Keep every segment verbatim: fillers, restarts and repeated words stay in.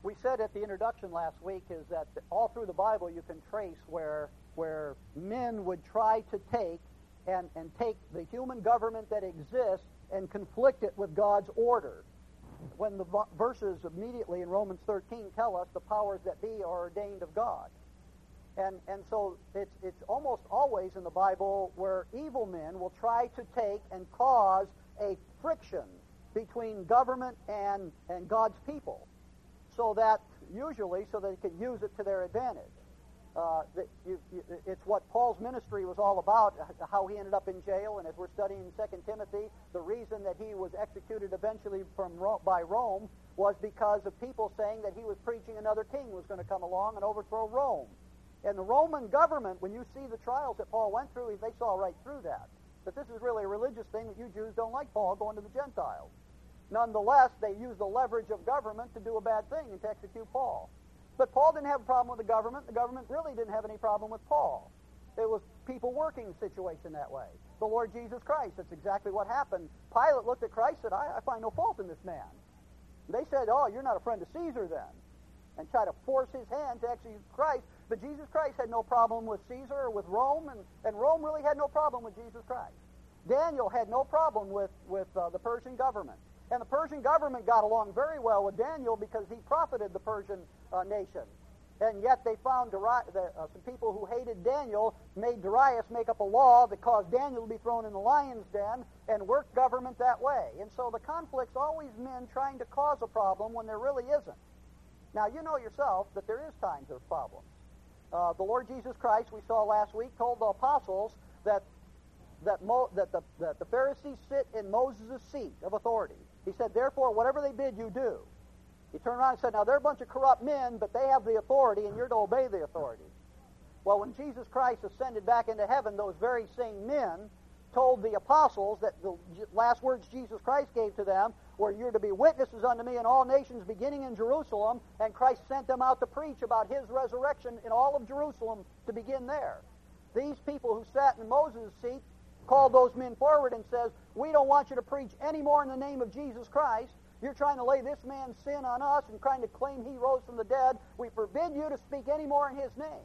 we said at the introduction last week is that all through the Bible you can trace where where men would try to take and, and take the human government that exists and conflict it with God's order. When the verses immediately in Romans thirteen tell us the powers that be are ordained of God. And and so it's it's almost always in the Bible where evil men will try to take and cause a friction between government and, and God's people, so that usually so that they can use it to their advantage. Uh, that you, you, it's what Paul's ministry was all about, how he ended up in jail, and as we're studying Second Timothy, the reason that he was executed eventually from Ro- by Rome was because of people saying that he was preaching another king was going to come along and overthrow Rome. And the Roman government, when you see the trials that Paul went through, they saw right through that. That this is really a religious thing, that you Jews don't like Paul going to the Gentiles. Nonetheless, they used the leverage of government to do a bad thing and to execute Paul. But Paul didn't have a problem with the government. The government really didn't have any problem with Paul. It was people working the situation that way. The Lord Jesus Christ, that's exactly what happened. Pilate looked at Christ and said, I, I find no fault in this man. And they said, oh, you're not a friend of Caesar then, and tried to force his hand to execute Christ. But Jesus Christ had no problem with Caesar or with Rome, and, and Rome really had no problem with Jesus Christ. Daniel had no problem with, with uh, the Persian government. And the Persian government got along very well with Daniel because he profited the Persian uh, nation. And yet they found Dari- the, uh, some people who hated Daniel made Darius make up a law that caused Daniel to be thrown in the lion's den and worked government that way. And so the conflict's always men trying to cause a problem when there really isn't. Now, you know yourself that there is times there's problems. Uh, the Lord Jesus Christ, we saw last week, told the apostles that that, Mo, that, the, that the Pharisees sit in Moses' seat of authority. He said, therefore, whatever they bid you do. He turned around and said, now they're a bunch of corrupt men, but they have the authority, and you're to obey the authority. Well, when Jesus Christ ascended back into heaven, those very same men told the apostles that the last words Jesus Christ gave to them were, you're to be witnesses unto me in all nations, beginning in Jerusalem, and Christ sent them out to preach about his resurrection in all of Jerusalem to begin there. These people who sat in Moses' seat called those men forward and says, we don't want you to preach any more in the name of Jesus Christ. You're trying to lay this man's sin on us and trying to claim he rose from the dead. We forbid you to speak any more in his name.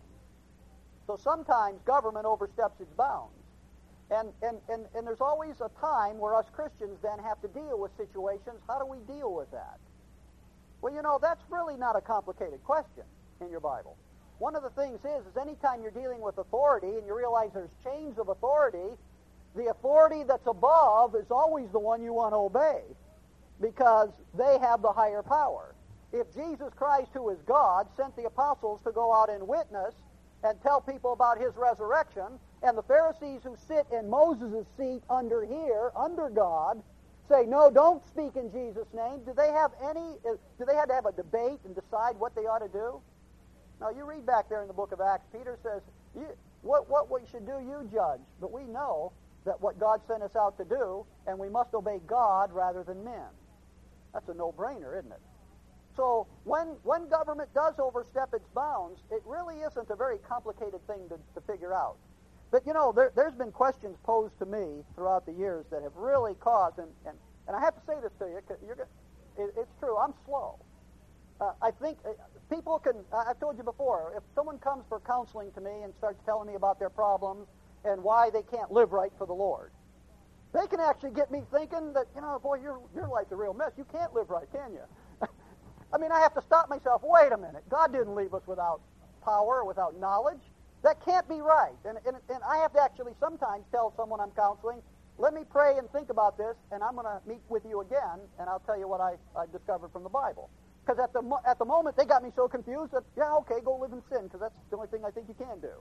So sometimes government oversteps its bounds. And, and, and, and there's always a time where us Christians then have to deal with situations. How do we deal with that? Well, you know, that's really not a complicated question in your Bible. One of the things is, is anytime you're dealing with authority and you realize there's chains of authority, the authority that's above is always the one you want to obey because they have the higher power. If Jesus Christ, who is God, sent the apostles to go out and witness and tell people about his resurrection, and the Pharisees who sit in Moses' seat under here, under God, say, no, don't speak in Jesus' name, do they have any, do they have to have a debate and decide what they ought to do? Now, you read back there in the book of Acts, Peter says, you, what, what we should do, you judge. But we know that what God sent us out to do, and we must obey God rather than men. That's a no-brainer, isn't it? So when, when government does overstep its bounds, it really isn't a very complicated thing to, to figure out. But, you know, there, there's been questions posed to me throughout the years that have really caused, and, and, and I have to say this to you, 'cause you're, it, it's true, I'm slow. Uh, I think uh, people can, uh, I've told you before, if someone comes for counseling to me and starts telling me about their problems and why they can't live right for the Lord, they can actually get me thinking that, you know, boy, your, your life's a real mess. You can't live right, can you? I mean, I have to stop myself. Wait a minute. God didn't leave us without power or without knowledge. That can't be right. And, and, and I have to actually sometimes tell someone I'm counseling, let me pray and think about this, and I'm going to meet with you again, and I'll tell you what I, I discovered from the Bible. Because at the, mo- at the moment, they got me so confused that, yeah, okay, go live in sin, because that's the only thing I think you can do.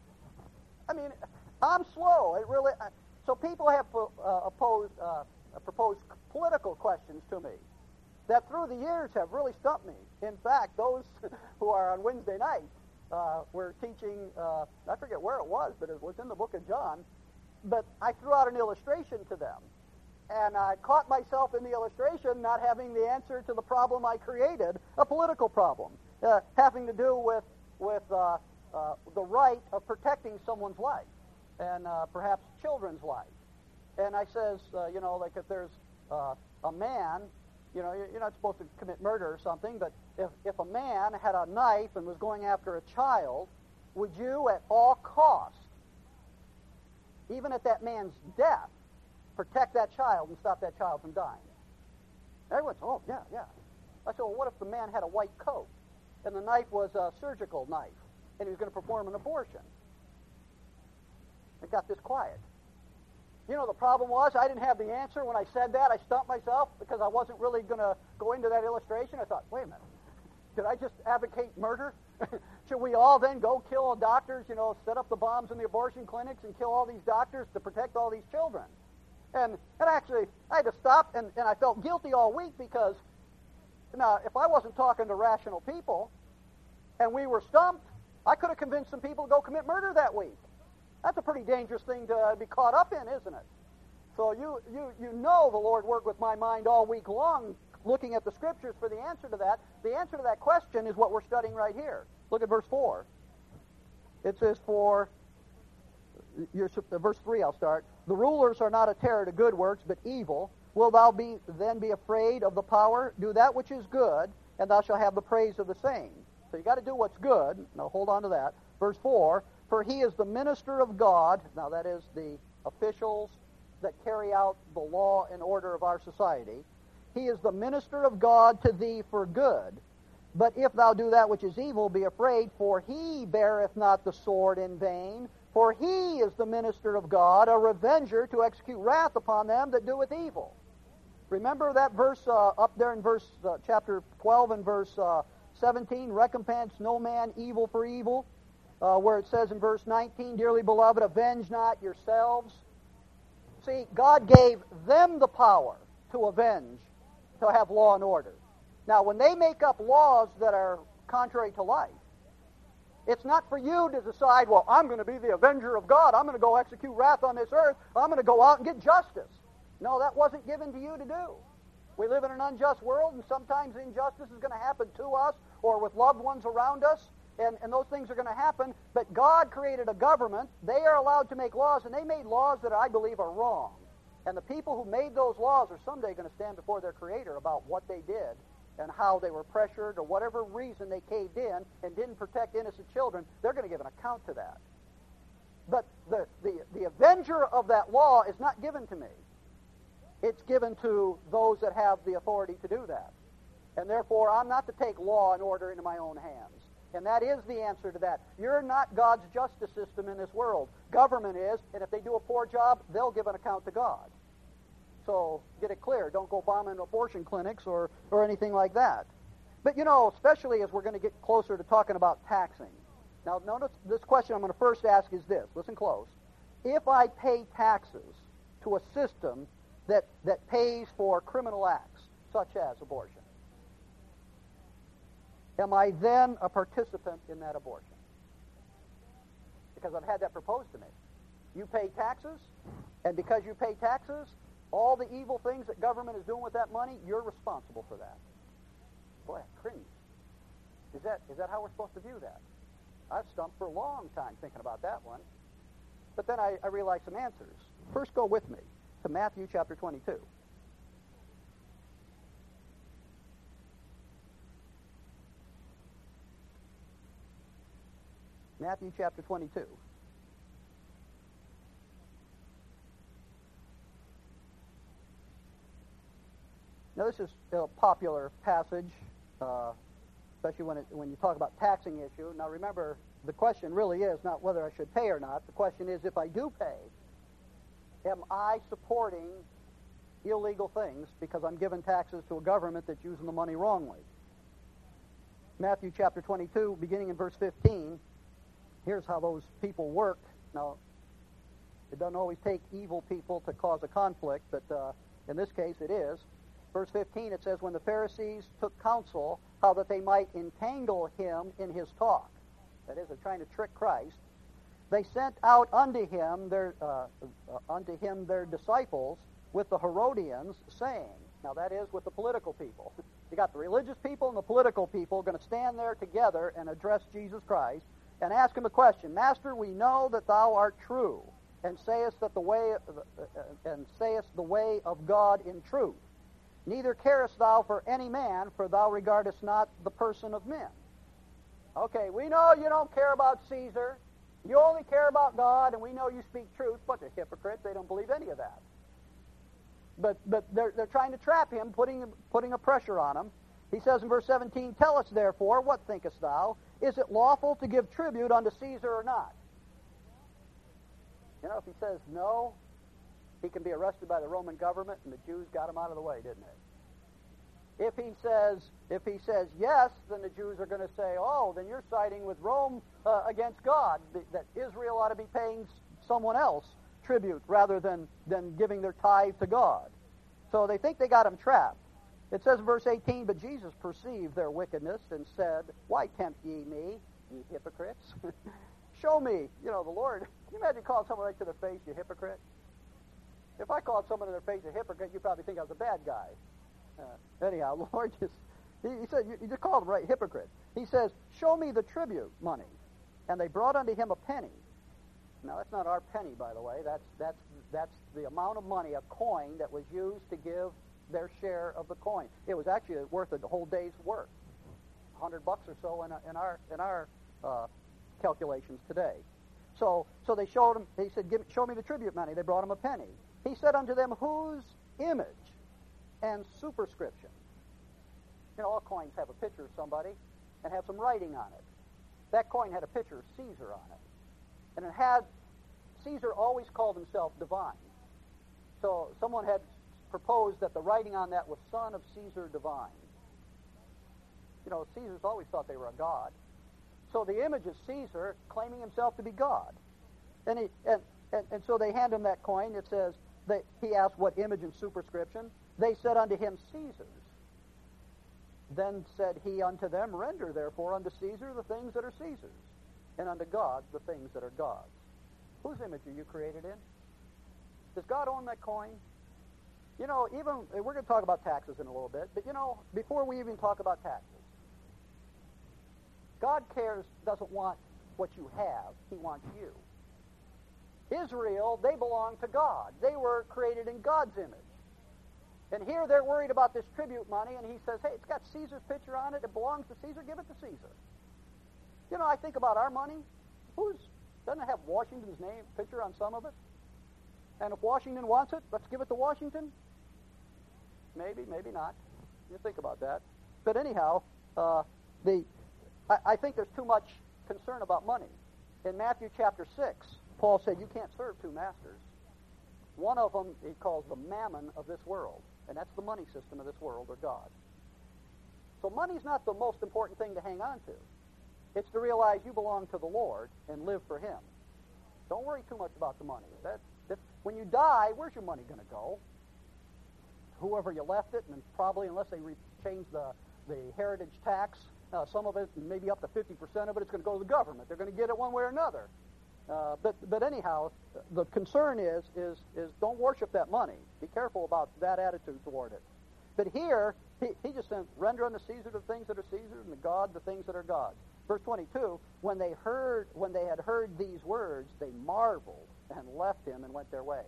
I mean, I'm slow. It really. I, so people have uh, opposed, uh, proposed political questions to me that through the years have really stumped me. In fact, those who are on Wednesday night uh, were teaching, uh, I forget where it was, but it was in the book of John, but I threw out an illustration to them. And I caught myself in the illustration not having the answer to the problem I created, a political problem, uh, having to do with, with uh, uh, the right of protecting someone's life, and uh, perhaps children's life. And I says, uh, you know, like if there's uh, a man You know, you're not supposed to commit murder or something, but if, if a man had a knife and was going after a child, would you at all costs, even at that man's death, protect that child and stop that child from dying? Everyone's, oh, yeah, yeah. I said, well, what if the man had a white coat and the knife was a surgical knife and he was going to perform an abortion? It got this quiet. You know, the problem was I didn't have the answer when I said that. I stumped myself because I wasn't really going to go into that illustration. I thought, wait a minute, did I just advocate murder? Should we all then go kill doctors, you know, set up the bombs in the abortion clinics and kill all these doctors to protect all these children? And, and actually, I had to stop, and, and I felt guilty all week because, now, if I wasn't talking to rational people and we were stumped, I could have convinced some people to go commit murder that week. That's a pretty dangerous thing to be caught up in, isn't it? So you, you, you know the Lord worked with my mind all week long looking at the Scriptures for the answer to that. The answer to that question is what we're studying right here. Look at verse four. It says, for, your, verse three I'll start, the rulers are not a terror to good works, but evil. Will thou be then be afraid of the power? Do that which is good, and thou shalt have the praise of the same. So you got to do what's good. Now hold on to that. Verse four, for he is the minister of God. Now that is the officials that carry out the law and order of our society. He is the minister of God to thee for good. But if thou do that which is evil, be afraid, for he beareth not the sword in vain. For he is the minister of God, a revenger to execute wrath upon them that doeth evil. Remember that verse uh, up there in verse uh, chapter twelve and verse uh, seventeen, recompense no man evil for evil, uh, where it says in verse nineteen, dearly beloved, avenge not yourselves. See, God gave them the power to avenge, to have law and order. Now, when they make up laws that are contrary to life, it's not for you to decide, well, I'm going to be the avenger of God. I'm going to go execute wrath on this earth. I'm going to go out and get justice. No, that wasn't given to you to do. We live in an unjust world, and sometimes injustice is going to happen to us or with loved ones around us, and, and those things are going to happen. But God created a government. They are allowed to make laws, and they made laws that I believe are wrong. And the people who made those laws are someday going to stand before their Creator about what they did and how they were pressured or whatever reason they caved in and didn't protect innocent children. They're going to give an account to that. But the, the, the avenger of that law is not given to me. It's given to those that have the authority to do that. And therefore, I'm not to take law and order into my own hands. And that is the answer to that. You're not God's justice system in this world. Government is, and if they do a poor job, they'll give an account to God. So get it clear. Don't go bombing abortion clinics or, or anything like that. But, you know, especially as we're going to get closer to talking about taxing. Now, notice this question I'm going to first ask is this. Listen close. If I pay taxes to a system that, that pays for criminal acts, such as abortion, am I then a participant in that abortion? Because I've had that proposed to me. You pay taxes, and because you pay taxes, all the evil things that government is doing with that money, you're responsible for that. Boy, I cringe. Is that, is that how we're supposed to view that? I've stumped for a long time thinking about that one. But then I, I realized some answers. First, go with me to Matthew chapter twenty-two. Matthew chapter twenty-two. Now, this is a popular passage, uh, especially when, it, when you talk about taxing issue. Now, remember, the question really is not whether I should pay or not. The question is, if I do pay, am I supporting illegal things because I'm giving taxes to a government that's using the money wrongly? Matthew chapter twenty-two, beginning in verse fifteen, here's how those people work. Now, it doesn't always take evil people to cause a conflict, but uh, in this case it is. Verse fifteen, it says, when the Pharisees took counsel how that they might entangle him in his talk, that is, they're trying to trick Christ, they sent out unto him their uh, uh, unto him their disciples with the Herodians, saying, now that is with the political people. You got the religious people and the political people going to stand there together and address Jesus Christ and ask him a question. Master, we know that thou art true, and sayest that the way uh, and sayest the way of God in truth. Neither carest thou for any man, for thou regardest not the person of men. Okay, we know you don't care about Caesar. You only care about God, and we know you speak truth, but they're hypocrites. They don't believe any of that. But but they're, they're trying to trap him, putting, putting a pressure on him. He says in verse seventeen, Tell us therefore, what thinkest thou? Is it lawful to give tribute unto Caesar or not? You know, if he says no, he can be arrested by the Roman government, and the Jews got him out of the way, didn't they? If he says, if he says yes, then the Jews are going to say, oh, then you're siding with Rome uh, against God, that Israel ought to be paying someone else tribute rather than, than giving their tithe to God. So they think they got him trapped. It says in verse eighteen, But Jesus perceived their wickedness and said, Why tempt ye me, ye hypocrites? Show me, you know, the Lord. Can you imagine calling someone right to their face, you hypocrite? If I called someone to their face a hypocrite, you'd probably think I was a bad guy. Uh, anyhow, the Lord just, he, he said, you, you just called him right, hypocrite. He says, Show me the tribute money. And they brought unto him a penny. Now, that's not our penny, by the way. That's, that's, that's the amount of money, a coin, that was used to give their share of the coin. It was actually worth a whole day's work, a hundred bucks or so in, a, in our, in our uh, calculations today. So, so they showed him, he said, Give, show me the tribute money. They brought him a penny. He said unto them, Whose image and superscription? You know, all coins have a picture of somebody and have some writing on it. That coin had a picture of Caesar on it. And it had, Caesar always called himself divine. So someone had proposed that the writing on that was Son of Caesar Divine. You know, Caesars always thought they were a god. So the image is Caesar claiming himself to be God. And, he, and, and, and so they hand him that coin. It says, they, he asked what image and superscription. They said unto him, Caesar's. Then said he unto them, Render therefore unto Caesar the things that are Caesar's, and unto God the things that are God's. Whose image are you created in? Does God own that coin? You know, even, we're going to talk about taxes in a little bit, but you know, before we even talk about taxes, God cares, doesn't want what you have, he wants you. Israel, they belong to God. They were created in God's image. And here they're worried about this tribute money, and he says, hey, it's got Caesar's picture on it. It belongs to Caesar. Give it to Caesar. You know, I think about our money. Who's, doesn't it have Washington's name, picture on some of it? And if Washington wants it, let's give it to Washington? Maybe, maybe not. You think about that. But anyhow, uh, the I, I think there's too much concern about money. In Matthew chapter six, Paul said you can't serve two masters. One of them he calls the mammon of this world, and that's the money system of this world, or God. So money's not the most important thing to hang on to. It's to realize you belong to the Lord and live for him. Don't worry too much about the money. That, that, when you die, where's your money going to go? Whoever you left it, and probably unless they re- change the, the heritage tax, uh, some of it, maybe up to fifty percent of it, it's going to go to the government. They're going to get it one way or another. Uh, but but anyhow, the concern is is is don't worship that money. Be careful about that attitude toward it. But here, he, he just said, render unto Caesar the things that are Caesar, and to God the things that are God's. Verse twenty-two, when they heard, when they had heard these words, they marveled and left him and went their way.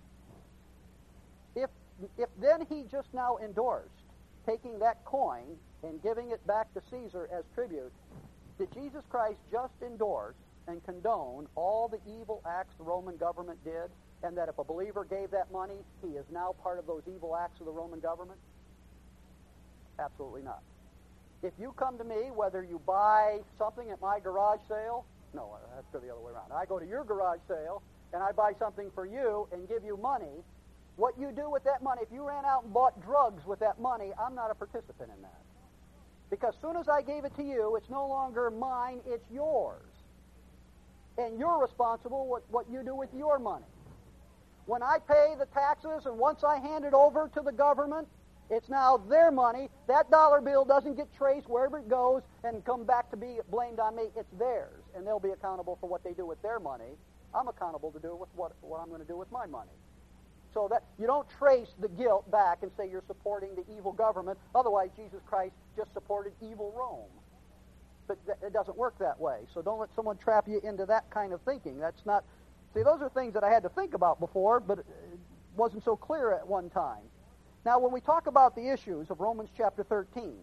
If if then he just now endorsed taking that coin and giving it back to Caesar as tribute, did Jesus Christ just endorse and condone all the evil acts the Roman government did, and that if a believer gave that money, he is now part of those evil acts of the Roman government? Absolutely not. If you come to me, whether you buy something at my garage sale, no, that's the other way around. I go to your garage sale, and I buy something for you and give you money. What you do with that money, if you ran out and bought drugs with that money, I'm not a participant in that. Because as soon as I gave it to you, it's no longer mine, it's yours. And you're responsible for what you do with your money. When I pay the taxes and once I hand it over to the government, it's now their money. That dollar bill doesn't get traced wherever it goes and come back to be blamed on me. It's theirs, and they'll be accountable for what they do with their money. I'm accountable to do with what, what I'm going to do with my money. So that you don't trace the guilt back and say you're supporting the evil government. Otherwise, Jesus Christ just supported evil Rome. But it doesn't work that way. So don't let someone trap you into that kind of thinking. That's not... See, those are things that I had to think about before, but it wasn't so clear at one time. Now, when we talk about the issues of Romans chapter thirteen,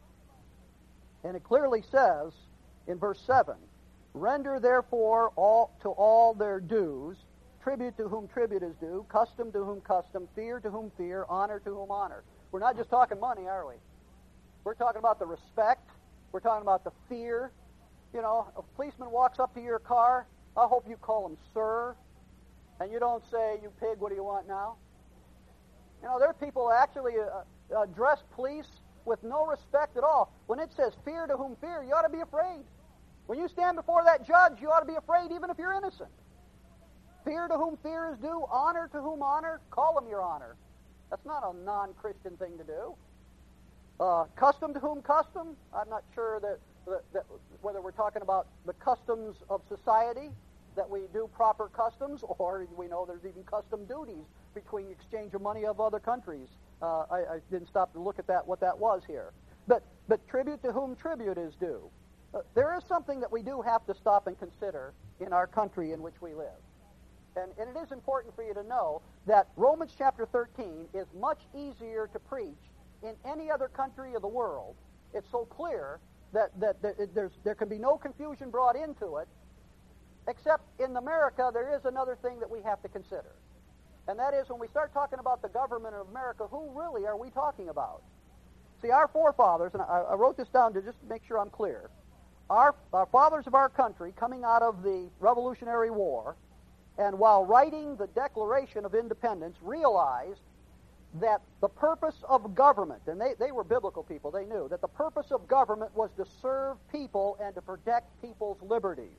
and it clearly says in verse seven, render therefore all to all their dues, tribute to whom tribute is due, custom to whom custom, fear to whom fear, honor to whom honor. We're not just talking money, are we? We're talking about the respect. We're talking about the fear. You know, if a policeman walks up to your car, I hope you call him sir, and you don't say, you pig, what do you want now? You know, there are people who actually uh, uh, address police with no respect at all. When it says fear to whom fear, you ought to be afraid. When you stand before that judge, you ought to be afraid even if you're innocent. Fear to whom fear is due, honor to whom honor, call him your honor. That's not a non-Christian thing to do. Uh, custom to whom custom, I'm not sure that, that, that whether we're talking about the customs of society, that we do proper customs, or we know there's even custom duties between exchange of money of other countries. Uh, I, I didn't stop to look at that, what that was here. But, but tribute to whom tribute is due. Uh, there is something that we do have to stop and consider in our country in which we live. And, and it is important for you to know that Romans chapter thirteen is much easier to preach in any other country of the world. It's so clear that, that, that it, there's, there can be no confusion brought into it, except in America there is another thing that we have to consider. And that is when we start talking about the government of America, who really are we talking about? See, our forefathers, and I, I wrote this down to just make sure I'm clear, our, our fathers of our country coming out of the Revolutionary War, and while writing the Declaration of Independence, realized that the purpose of government, and they, they were biblical people, they knew, that the purpose of government was to serve people and to protect people's liberties,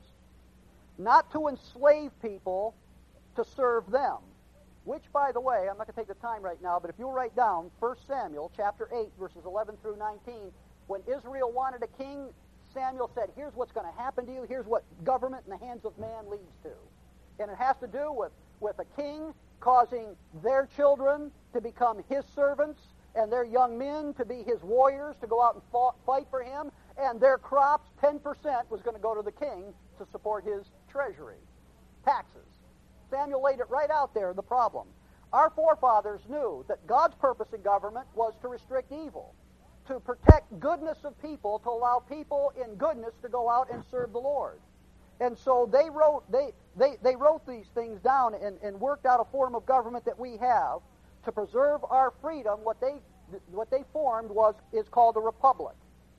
not to enslave people to serve them. Which, by the way, I'm not going to take the time right now, but if you'll write down First Samuel chapter eight, verses eleven through nineteen, when Israel wanted a king, Samuel said, here's what's going to happen to you, here's what government in the hands of man leads to. And it has to do with, with a king causing their children to become his servants and their young men to be his warriors, to go out and fought, fight for him, and their crops, ten percent was going to go to the king to support his treasury, taxes. Samuel laid it right out there, the problem. Our forefathers knew that God's purpose in government was to restrict evil, to protect goodness of people, to allow people in goodness to go out and serve the Lord. And so they wrote they they, they wrote these things down and, and worked out a form of government that we have to preserve our freedom. What they what they formed was is called a republic.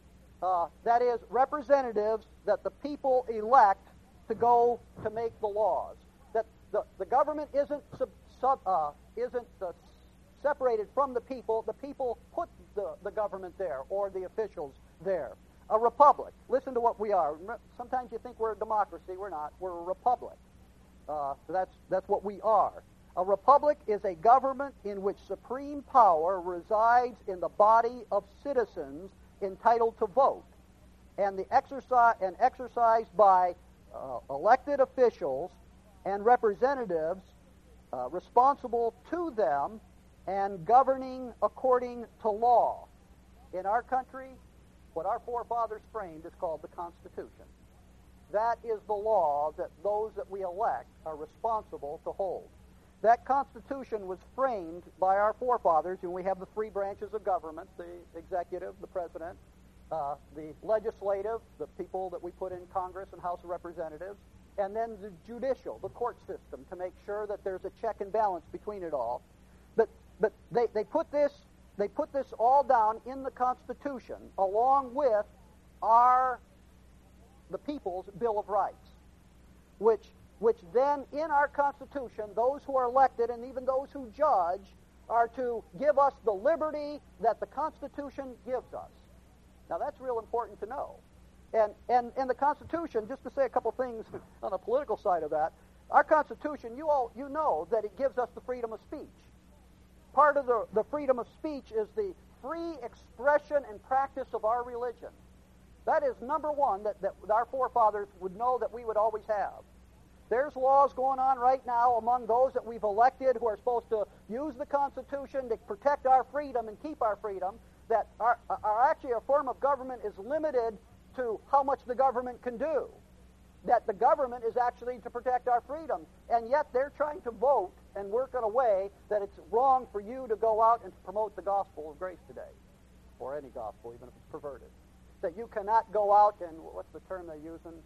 Uh, that is, representatives that the people elect to go to make the laws. That the, the government isn't sub, sub, uh, isn't uh, separated from the people. The people put the, the government there, or the officials there. A republic. Listen to what we are. Sometimes you think we're a democracy. We're not. We're a republic. Uh, that's that's what we are. A republic is a government in which supreme power resides in the body of citizens entitled to vote, and the exercise and exercised by uh, elected officials and representatives uh, responsible to them and governing according to law. In our country, what our forefathers framed is called the Constitution. That is the law that those that we elect are responsible to hold. That Constitution was framed by our forefathers, and we have the three branches of government, the executive, the president, uh, the legislative, the people that we put in Congress and House of Representatives, and then the judicial, the court system, to make sure that there's a check and balance between it all. But but they, they put this they put this all down in the Constitution, along with our the people's Bill of Rights, which which then in our Constitution, those who are elected and even those who judge are to give us the liberty that the Constitution gives us. Now that's real important to know. And and and the Constitution, just to say a couple things on the political side of that, our Constitution, you all you know that it gives us the freedom of speech. Part of the, the freedom of speech is the free expression and practice of our religion. That is number one that, that our forefathers would know that we would always have. There's laws going on right now among those that we've elected who are supposed to use the Constitution to protect our freedom and keep our freedom, that are, are actually a form of government is limited to how much the government can do. that the government is actually to protect our freedoms. And yet they're trying to vote and work in a way that it's wrong for you to go out and to promote the gospel of grace today, or any gospel, even if it's perverted. That you cannot go out and, what's the term they're using?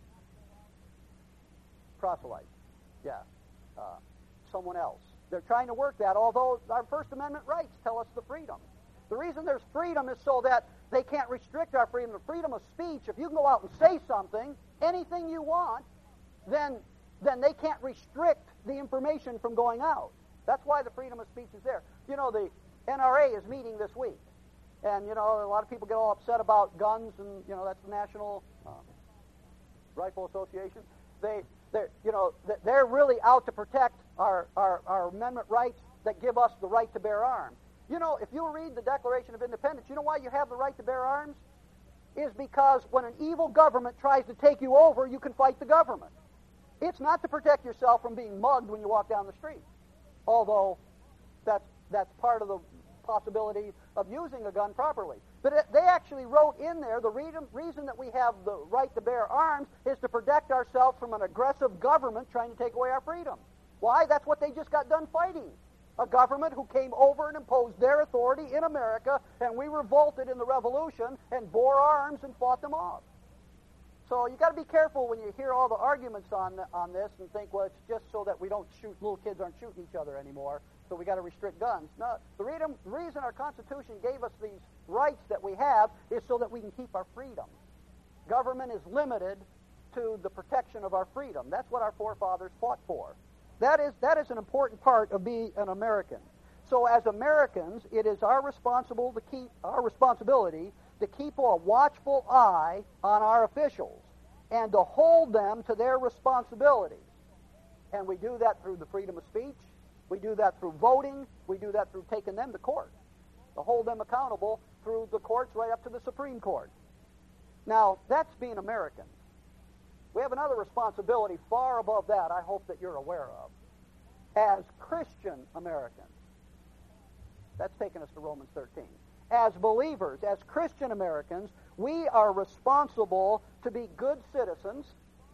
Proselyte. Yeah. Uh, someone else. They're trying to work that, although our First Amendment rights tell us the freedom. The reason there's freedom is so that they can't restrict our freedom. The freedom of speech, if you can go out and say something, anything you want, then, then they can't restrict the information from going out. That's why the freedom of speech is there. You know, the N R A is meeting this week. And, you know, a lot of people get all upset about guns, and, you know, that's the National um, Rifle Association. They, they're, you know, they're really out to protect our, our, our amendment rights that give us the right to bear arms. You know, if you read the Declaration of Independence, you know why you have the right to bear arms? Is because when an evil government tries to take you over, you can fight the government. It's not to protect yourself from being mugged when you walk down the street, although that's, that's part of the possibility of using a gun properly. But it, they actually wrote in there the reason, reason that we have the right to bear arms is to protect ourselves from an aggressive government trying to take away our freedom. Why? That's what they just got done fighting. A government who came over and imposed their authority in America, and we revolted in the Revolution and bore arms and fought them off. So you got to be careful when you hear all the arguments on on this and think, well, it's just so that we don't shoot, little kids aren't shooting each other anymore, so we got to restrict guns. No, the reason, the reason our Constitution gave us these rights that we have is so that we can keep our freedom. Government is limited to the protection of our freedom. That's what our forefathers fought for. That is, that is an important part of being an American. So as Americans, it is our responsible to keep our responsibility to keep a watchful eye on our officials and to hold them to their responsibilities. And we do that through the freedom of speech. We do that through voting. We do that through taking them to court, to hold them accountable through the courts right up to the Supreme Court. Now, that's being American. We have another responsibility far above that I hope that you're aware of. As Christian Americans, that's taking us to Romans thirteen. As believers, as Christian Americans, we are responsible to be good citizens,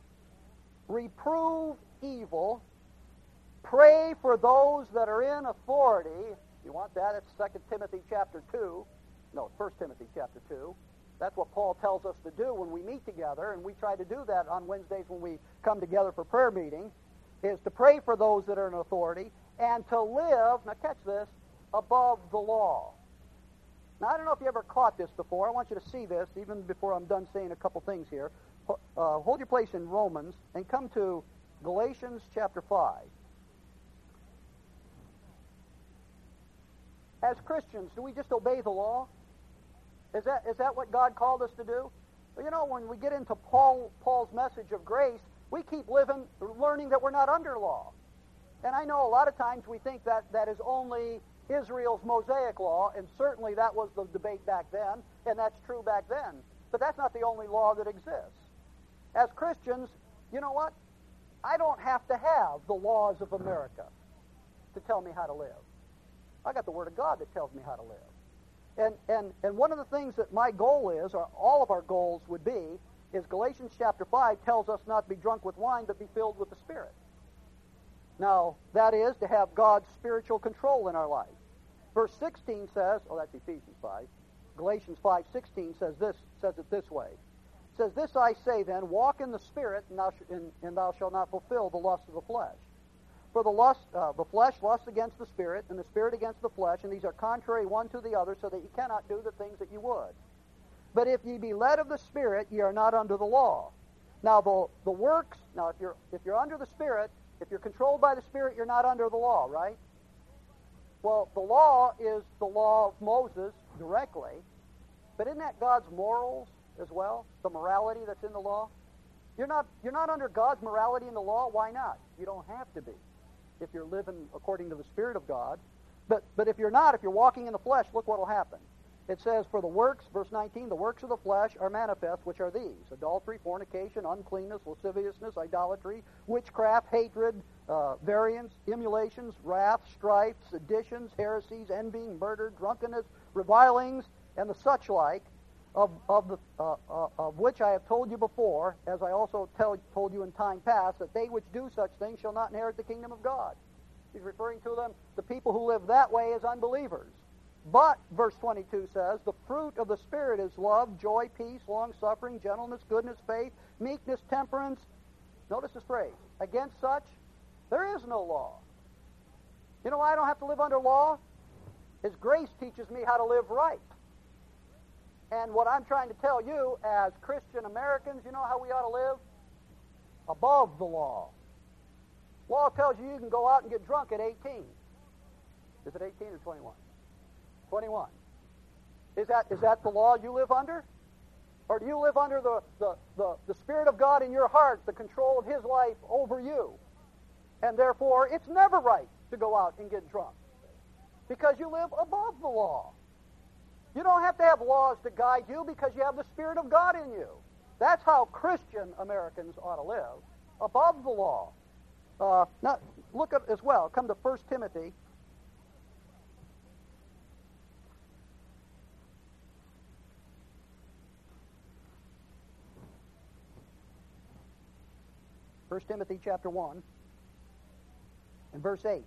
reprove evil, pray for those that are in authority. You want that? It's Second Timothy chapter two. No, First Timothy chapter two. That's what Paul tells us to do when we meet together, and we try to do that on Wednesdays when we come together for prayer meeting, is to pray for those that are in authority and to live, now catch this, above the law. Now, I don't know if you ever caught this before. I want you to see this, even before I'm done saying a couple things here. Uh, hold your place in Romans and come to Galatians chapter five. As Christians, do we just obey the law? Is that is that what God called us to do? Well, you know, when we get into Paul Paul's message of grace, we keep living, learning that we're not under law. And I know a lot of times we think that that is only Israel's Mosaic law, and certainly that was the debate back then, and that's true back then. But that's not the only law that exists. As Christians, you know what? I don't have to have the laws of America to tell me how to live. I got the Word of God that tells me how to live. And, and, and one of the things that my goal is, or all of our goals would be, is Galatians chapter five tells us not to be drunk with wine, but be filled with the Spirit. Now, that is to have God's spiritual control in our life. Verse sixteen says, oh, that's Ephesians five. Galatians five sixteen says this, says it this way. It says, "This I say then, walk in the Spirit, and thou, sh- and, and thou shalt not fulfill the lust of the flesh. For the lust, uh, the flesh lusts against the Spirit, and the Spirit against the flesh, and these are contrary one to the other, so that ye cannot do the things that you would. But if ye be led of the Spirit, ye are not under the law." Now the the works. Now if you're if you're under the Spirit, if you're controlled by the Spirit, you're not under the law, right? Well, the law is the law of Moses directly, but isn't that God's morals as well? The morality that's in the law. You're not you're not under God's morality in the law. Why not? You don't have to be if you're living according to the Spirit of God. But but if you're not, if you're walking in the flesh, look what will happen. It says, "For the works," verse nineteen, "the works of the flesh are manifest, which are these: adultery, fornication, uncleanness, lasciviousness, idolatry, witchcraft, hatred, uh, variance, emulations, wrath, strife, seditions, heresies, envying, murder, drunkenness, revilings, and the such like, of, of, the, uh, uh, of which I have told you before, as I also tell, told you in time past, that they which do such things shall not inherit the kingdom of God. He's referring to them, the people who live that way, as unbelievers. But, verse twenty-two says, the fruit of the Spirit is love, joy, peace, long-suffering, gentleness, goodness, faith, meekness, temperance. Notice this phrase, against such there is no law. You know why I don't have to live under law? His grace teaches me how to live right. And what I'm trying to tell you as Christian Americans, you know how we ought to live? Above the law. Law tells you you can go out and get drunk at eighteen. Is it eighteen or twenty-one? twenty-one. Is that, is that the law you live under? Or do you live under the, the, the, the Spirit of God in your heart, the control of His life over you? And therefore, it's never right to go out and get drunk, because you live above the law. You don't have to have laws to guide you because you have the Spirit of God in you. That's how Christian Americans ought to live, above the law. Uh, now, look at as well. Come to First Timothy. First Timothy chapter one and verse eight.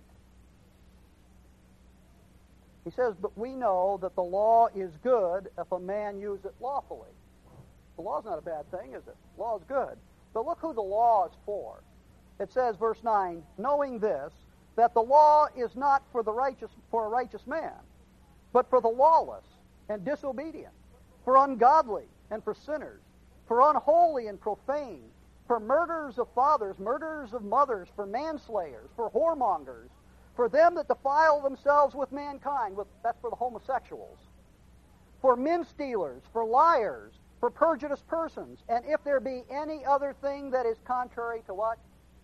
He says, but we know that the law is good if a man use it lawfully. The law's not a bad thing, is it? The law is good. But look who the law is for. It says, verse nine, knowing this, that the law is not for the righteous, for a righteous man, but for the lawless and disobedient, for ungodly and for sinners, for unholy and profane, for murderers of fathers, murderers of mothers, for manslayers, for whoremongers, for them that defile themselves with mankind, with, that's for the homosexuals, for men stealers, for liars, for perjurious persons, and if there be any other thing that is contrary to what?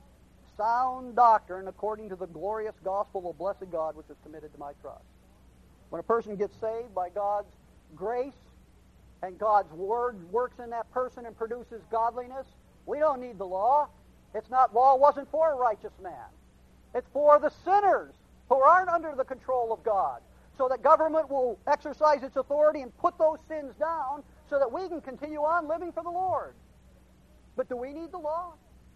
Sound doctrine, according to the glorious gospel of blessed God, which is committed to my trust. When a person gets saved by God's grace, and God's word works in that person and produces godliness, we don't need the law. It's not, law wasn't for a righteous man. It's for the sinners who aren't under the control of God, so that government will exercise its authority and put those sins down so that we can continue on living for the Lord. But do we need the law?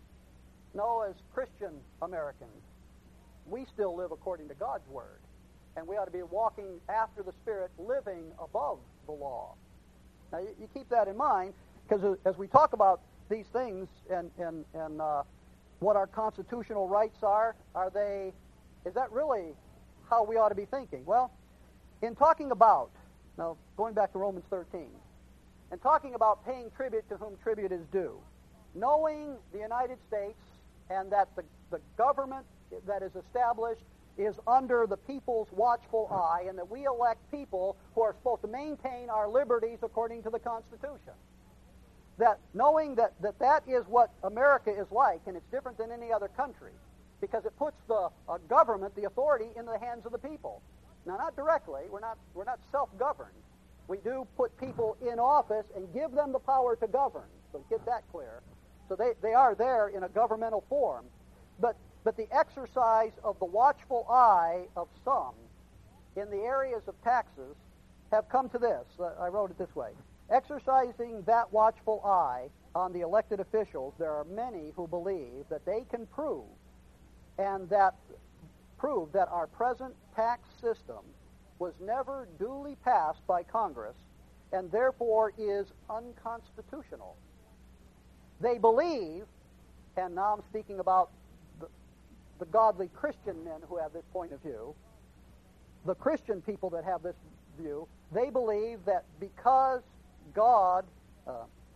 No, as Christian Americans, we still live according to God's Word. And we ought to be walking after the Spirit, living above the law. Now, you, you keep that in mind, because as we talk about these things and, and, and uh, what our constitutional rights are, are they, is that really how we ought to be thinking? Well, in talking about, now going back to Romans thirteen, and talking about paying tribute to whom tribute is due, knowing the United States and that the, the government that is established is under the people's watchful eye, and that we elect people who are supposed to maintain our liberties according to the Constitution. That knowing that, that that is what America is like, and it's different than any other country, because it puts the uh, government, the authority, in the hands of the people. Now, not directly. We're not, we're not self-governed. We do put people in office and give them the power to govern. So get that clear. So they, they are there in a governmental form. But, but the exercise of the watchful eye of some in the areas of taxes have come to this. Uh, I wrote it this way. Exercising that watchful eye on the elected officials, there are many who believe that they can prove and that prove that our present tax system was never duly passed by Congress and therefore is unconstitutional. They believe, and now I'm speaking about the, the godly Christian men who have this point of view, the Christian people that have this view, they believe that because God, uh,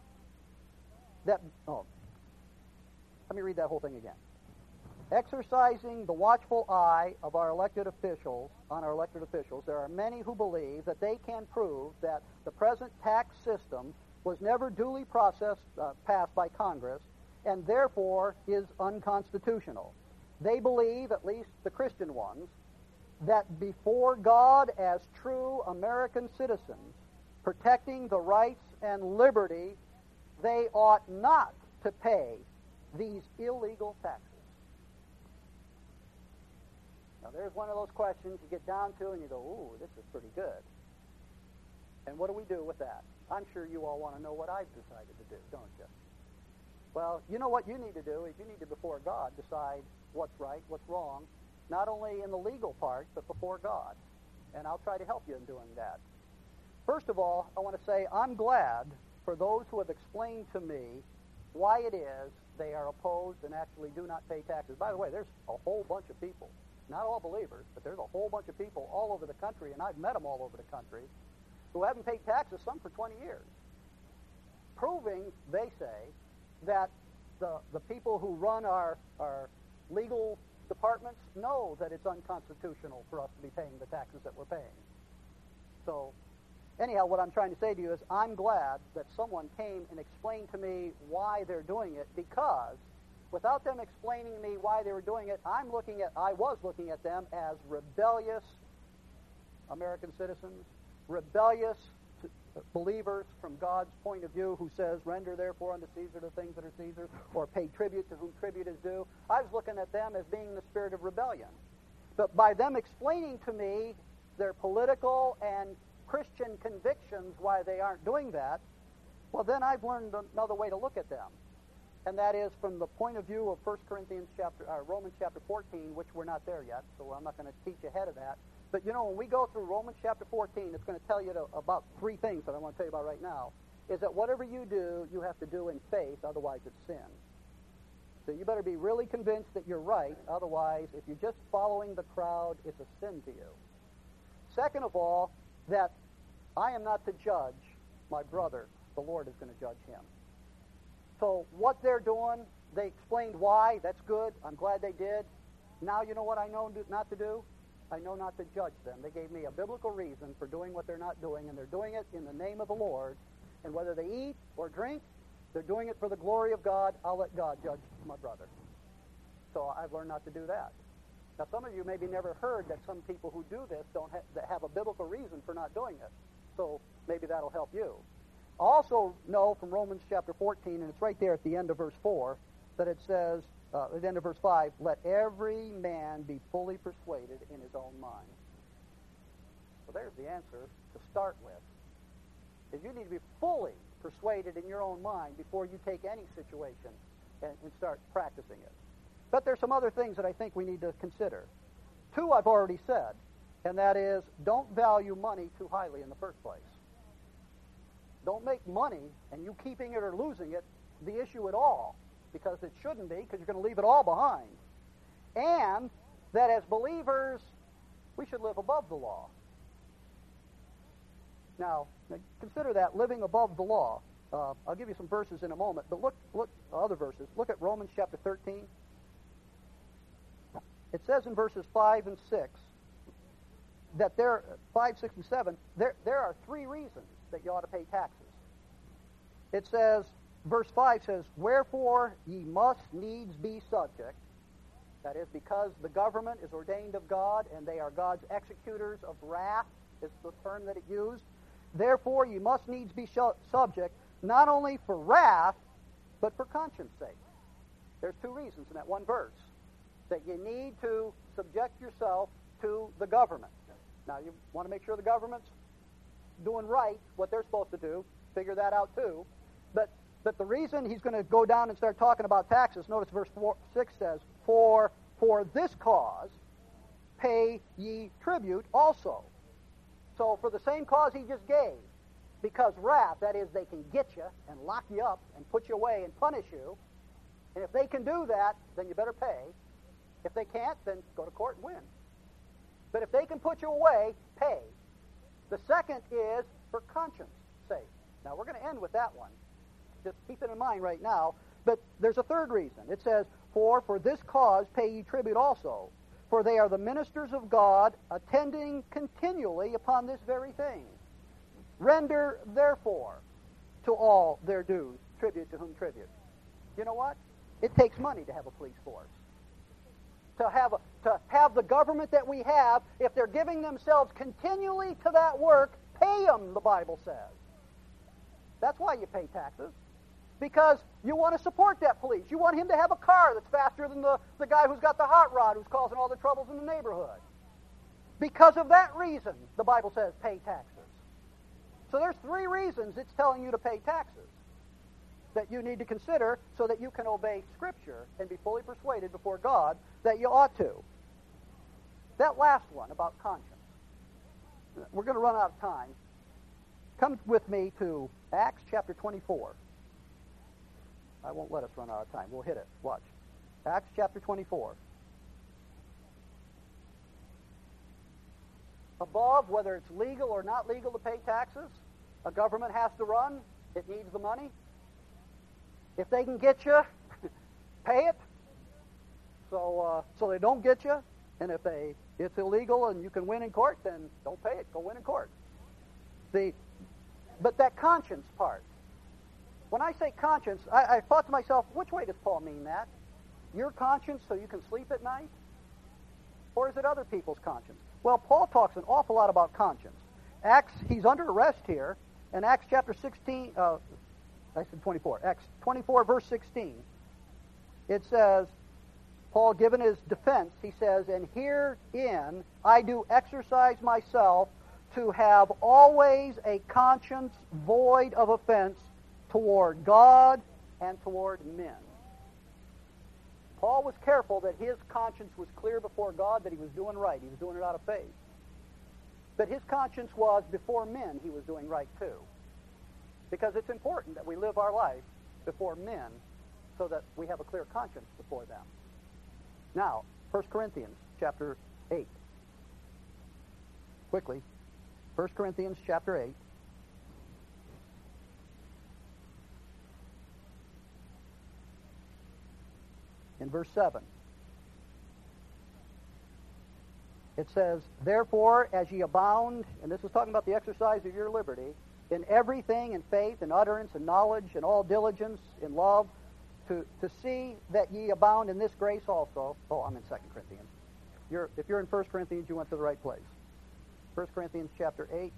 that, oh, let me read that whole thing again. Exercising the watchful eye of our elected officials, on our elected officials, there are many who believe that they can prove that the present tax system was never duly processed, uh, passed by Congress, and therefore is unconstitutional. They believe, at least the Christian ones, that before God as true American citizens, protecting the rights and liberty, they ought not to pay these illegal taxes. Now, there's one of those questions you get down to and you go, ooh, this is pretty good. And what do we do with that? I'm sure you all want to know what I've decided to do, don't you? Well, you know what you need to do is you need to, before God, decide what's right, what's wrong, not only in the legal part, but before God. And I'll try to help you in doing that. First of all, I want to say I'm glad for those who have explained to me why it is they are opposed and actually do not pay taxes. By the way, there's a whole bunch of people, not all believers, but there's a whole bunch of people all over the country, and I've met them all over the country, who haven't paid taxes, some for twenty years, proving, they say, that the, the people who run our, our legal departments know that it's unconstitutional for us to be paying the taxes that we're paying. So, anyhow, what I'm trying to say to you is I'm glad that someone came and explained to me why they're doing it, because without them explaining to me why they were doing it, I'm looking at, I was looking at them as rebellious American citizens, rebellious believers from God's point of view, who says, render therefore unto Caesar the things that are Caesar's, or pay tribute to whom tribute is due. I was looking at them as being the spirit of rebellion. But by them explaining to me their political and Christian convictions why they aren't doing that, well, then I've learned another way to look at them. And that is from the point of view of First Corinthians chapter, uh, Romans chapter fourteen, which we're not there yet, so I'm not going to teach ahead of that. But, you know, when we go through Romans chapter fourteen, it's going to tell you to, about three things that I want to tell you about right now, is that whatever you do, you have to do in faith, otherwise it's sin. So you better be really convinced that you're right, otherwise, if you're just following the crowd, it's a sin to you. Second of all, that I am not to judge my brother. The Lord is going to judge him. So what they're doing, they explained why. That's good. I'm glad they did. Now you know what I know not to do? I know not to judge them. They gave me a biblical reason for doing what they're not doing, and they're doing it in the name of the Lord. And whether they eat or drink, they're doing it for the glory of God. I'll let God judge my brother. So I've learned not to do that. Now, some of you maybe never heard that some people who do this don't ha- that have a biblical reason for not doing it. So maybe that'll help you. Also know from Romans chapter fourteen, and it's right there at the end of verse four, that it says, uh, at the end of verse five, let every man be fully persuaded in his own mind. So there's the answer to start with. Is you need to be fully persuaded in your own mind before you take any situation and, and start practicing it. But there's some other things that I think we need to consider. Two I've already said, and that is, don't value money too highly in the first place. Don't make money, and you keeping it or losing it, the issue at all, because it shouldn't be, because you're going to leave it all behind. And that as believers, we should live above the law. Now, consider that, living above the law. Uh, I'll give you some verses in a moment, but look, look, other verses. Look at Romans chapter thirteen. It says in verses five and six that there, five, six, and seven, there, there are three reasons that you ought to pay taxes. It says, verse five says, wherefore ye must needs be subject. That is, because the government is ordained of God, and they are God's executors of wrath, is the term that it used. Therefore ye must needs be sh- subject, not only for wrath, but for conscience sake. There's two reasons in that one verse, that you need to subject yourself to the government. Now, you want to make sure the government's doing right, what they're supposed to do. Figure that out too. But but the reason he's going to go down and start talking about taxes, notice verse four, six says, For for this cause pay ye tribute also. So for the same cause he just gave, because wrath, that is, they can get you and lock you up and put you away and punish you. And if they can do that, then you better pay. If they can't, then go to court and win. But if they can put you away, pay. The second is for conscience sake. Now, we're going to end with that one. Just keep it in mind right now. But there's a third reason. It says, For for this cause pay ye tribute also, for they are the ministers of God, attending continually upon this very thing. Render, therefore, to all their dues, tribute to whom tribute. You know what? It takes money to have a police force. To have, a, to have the government that we have, if they're giving themselves continually to that work, pay them, the Bible says. That's why you pay taxes. Because you want to support that police. You want him to have a car that's faster than the, the guy who's got the hot rod who's causing all the troubles in the neighborhood. Because of that reason, the Bible says, pay taxes. So there's three reasons it's telling you to pay taxes that you need to consider so that you can obey Scripture and be fully persuaded before God that you ought to. That last one about conscience. We're going to run out of time. Come with me to Acts chapter twenty-four. I won't let us run out of time. We'll hit it. Watch. Acts chapter twenty-four. Above, whether it's legal or not legal to pay taxes, a government has to run. It needs the money. If they can get you, pay it. So, uh, so they don't get you. And if they it's illegal and you can win in court, then don't pay it. Go win in court. The, but that conscience part. When I say conscience, I, I thought to myself, which way does Paul mean that? Your conscience so you can sleep at night? Or is it other people's conscience? Well, Paul talks an awful lot about conscience. Acts, he's under arrest here, in Acts chapter sixteen, uh, I said twenty-four, Acts twenty-four, verse sixteen, it says, Paul, given his defense, he says, and herein I do exercise myself to have always a conscience void of offense toward God and toward men. Paul was careful that his conscience was clear before God, that he was doing right. He was doing it out of faith. But his conscience was before men he was doing right too. Because it's important that we live our life before men so that we have a clear conscience before them. Now, First Corinthians chapter eight. Quickly. First Corinthians chapter eight. In verse seven. It says, therefore, as ye abound, and this is talking about the exercise of your liberty, in everything, in faith, in utterance, in knowledge, in all diligence, in love, to, to see that ye abound in this grace also. Oh, I'm in Second Corinthians. You're, if you're in First Corinthians, you went to the right place. First Corinthians chapter eight,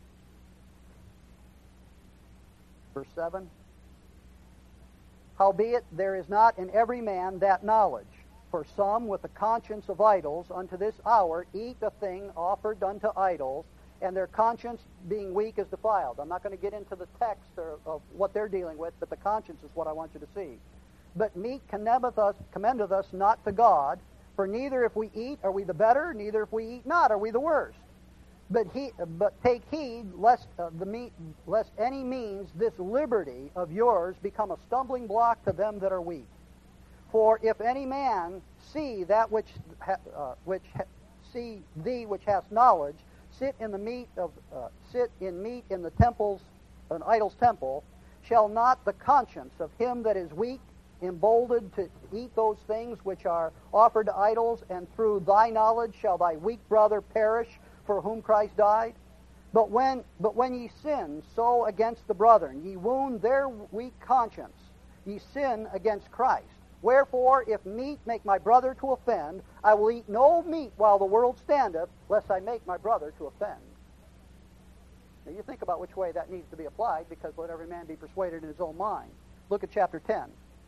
verse seven. Howbeit there is not in every man that knowledge. For some with the conscience of idols unto this hour eat a thing offered unto idols, and their conscience being weak is defiled. I'm not going to get into the text or, of what they're dealing with, but the conscience is what I want you to see. But meat commendeth us, commendeth us not to God, for neither if we eat are we the better, neither if we eat not are we the worst. But he, but take heed lest uh, the meat, lest any means this liberty of yours become a stumbling block to them that are weak. For if any man see that which ha, uh, which ha, see thee which hast knowledge, sit in the meat of uh, sit in meat in the temples, an idol's temple, shall not the conscience of him that is weak, emboldened to eat those things which are offered to idols, and through thy knowledge shall thy weak brother perish, for whom Christ died? But when but when ye sin so against the brethren, ye wound their weak conscience, ye sin against Christ. Wherefore, if meat make my brother to offend, I will eat no meat while the world standeth, lest I make my brother to offend. Now you think about which way that needs to be applied, because let every man be persuaded in his own mind. Look at chapter ten,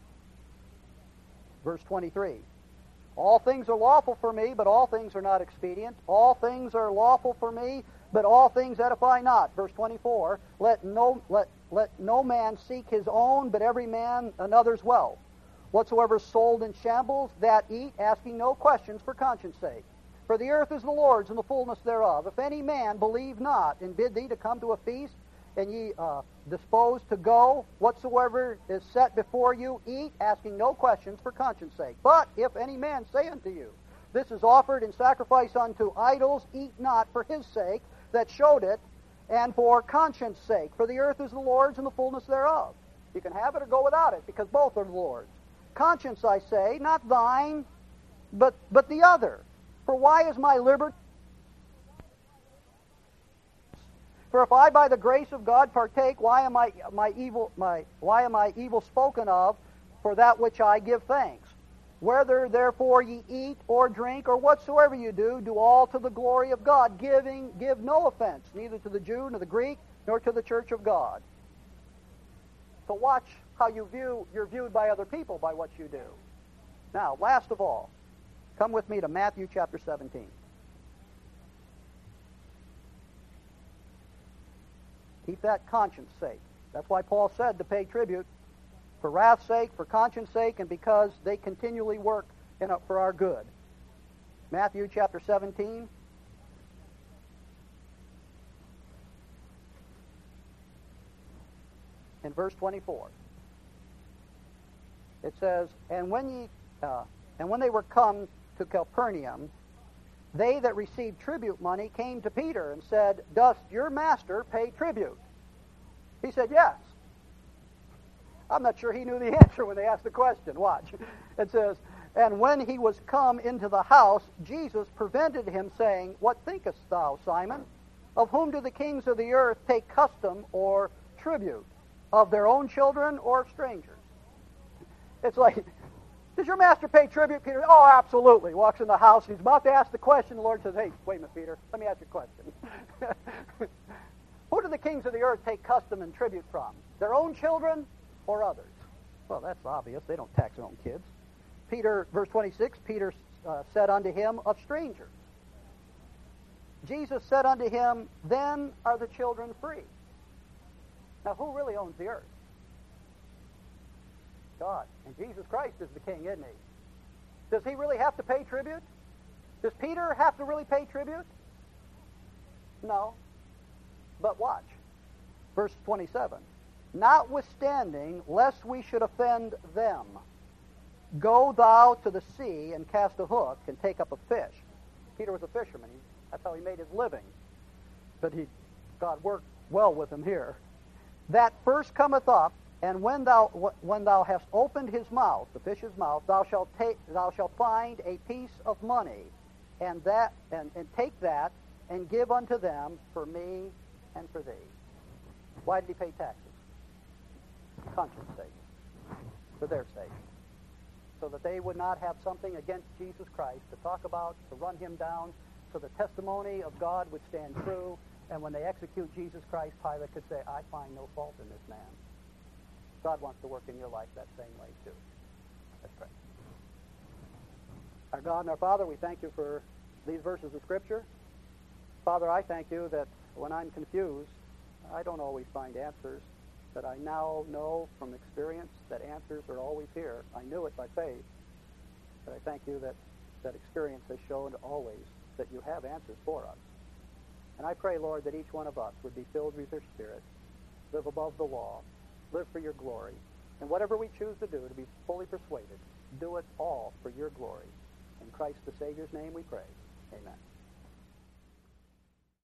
verse twenty-three. All things are lawful for me, but all things are not expedient. All things are lawful for me, but all things edify not. Verse twenty-four, let no, let, let no man seek his own, but every man another's wealth. Whatsoever is sold in shambles, that eat, asking no questions for conscience sake. For the earth is the Lord's, and the fullness thereof. If any man believe not, and bid thee to come to a feast, and ye uh, disposed to go, whatsoever is set before you, eat, asking no questions for conscience sake. But if any man say unto you, this is offered in sacrifice unto idols, eat not for his sake that showed it, and for conscience sake. For the earth is the Lord's, and the fullness thereof. You can have it or go without it, because both are the Lord's. Conscience, I say, not thine, but but the other. For why is my liberty? For if I by the grace of God partake, why am I my evil my why am I evil spoken of for that which I give thanks? Whether therefore ye eat or drink or whatsoever you do, do all to the glory of God, giving give no offense, neither to the Jew nor the Greek, nor to the church of God. So watch how you view, you're viewed by other people by what you do. Now, last of all, come with me to Matthew chapter seventeen. Keep that conscience sake. That's why Paul said to pay tribute for wrath's sake, for conscience sake, and because they continually work in a, for our good. Matthew chapter seventeen. In verse twenty-four. It says, And when ye uh, and when they were come to Capernaum, they that received tribute money came to Peter and said, Doth your master pay tribute? He said, Yes. I'm not sure he knew the answer when they asked the question. Watch. It says, And when he was come into the house, Jesus prevented him, saying, What thinkest thou, Simon? Of whom do the kings of the earth take custom or tribute? Of their own children or of strangers? It's like, does your master pay tribute, Peter? Oh, absolutely. Walks in the house. He's about to ask the question. The Lord says, Hey, wait a minute, Peter. Let me ask you a question. Who do the kings of the earth take custom and tribute from? Their own children or others? Well, that's obvious. They don't tax their own kids. Peter, verse twenty-six, Peter uh, said unto him, Of strangers. Jesus said unto him, Then are the children free. Now, who really owns the earth? God. And Jesus Christ is the king, isn't he? Does he really have to pay tribute? Does Peter have to really pay tribute? No. But watch. Verse twenty-seven. Notwithstanding, lest we should offend them, go thou to the sea and cast a hook and take up a fish. Peter was a fisherman. He, that's how he made his living. But he, God worked well with him here. That first cometh up, and when thou when thou hast opened his mouth, the fish's mouth, thou shalt take thou shalt find a piece of money, and that and, and take that and give unto them for me and for thee. Why did he pay taxes? Conscience sake, for their sake, so that they would not have something against Jesus Christ to talk about, to run him down, so the testimony of God would stand true. And when they execute Jesus Christ, Pilate could say, I find no fault in this man. God wants to work in your life that same way, too. Let's pray. Our God and our Father, we thank you for these verses of Scripture. Father, I thank you that when I'm confused, I don't always find answers, but I now know from experience that answers are always here. I knew it by faith, but I thank you that that experience has shown always that you have answers for us. And I pray, Lord, that each one of us would be filled with your Spirit, live above the law, live for your glory, and whatever we choose to do, to be fully persuaded, do it all for your glory. In Christ the Savior's name we pray. Amen.